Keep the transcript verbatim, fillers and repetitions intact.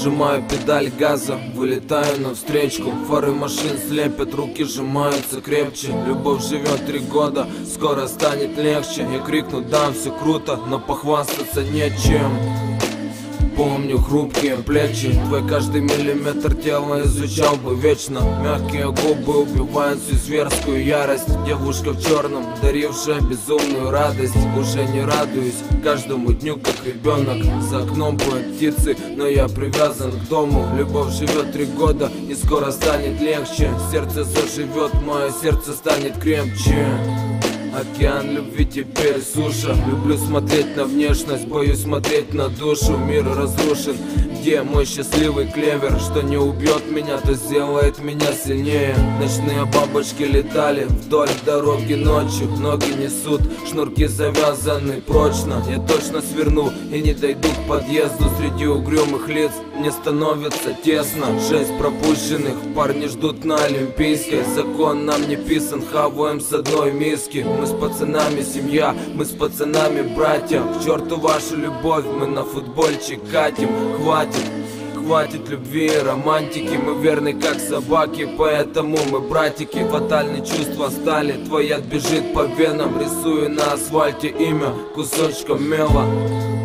Сжимаю педаль газа, вылетаю навстречу. Фары машин слепят, руки сжимаются крепче. Любовь живет три года, скоро станет легче. Я крикну: да, все круто, но похвастаться нечем. Помню хрупкие плечи, твой каждый миллиметр тела изучал бы вечно. Мягкие губы убивают всю зверскую ярость. Девушка в черном, дарившая безумную радость. Уже не радуюсь каждому дню, как ребенок. За окном поют птицы, но я привязан к дому. Любовь живет три года и скоро станет легче. Сердце заживет, мое сердце станет крепче. Океан любви теперь суша. Люблю смотреть на внешность, боюсь смотреть на душу. Мир разрушен, где мой счастливый клевер? Что не убьет меня, то сделает меня сильнее. Ночные бабочки летали вдоль дороги ночью. Ноги несут, шнурки завязаны прочно. Я точно сверну и не дойду к подъезду. Среди угрюмых лиц мне становится тесно. Шесть пропущенных, парни ждут на Олимпийской. Закон нам не писан, хаваем с одной миски. Мы с пацанами семья, мы с пацанами братья. К черту вашу любовь, мы на футбольчик катим. Хватит, хватит любви и романтики. Мы верны как собаки, поэтому мы братики. Фатальные чувства стали, твой яд бежит по венам. Рисую на асфальте имя кусочком мела.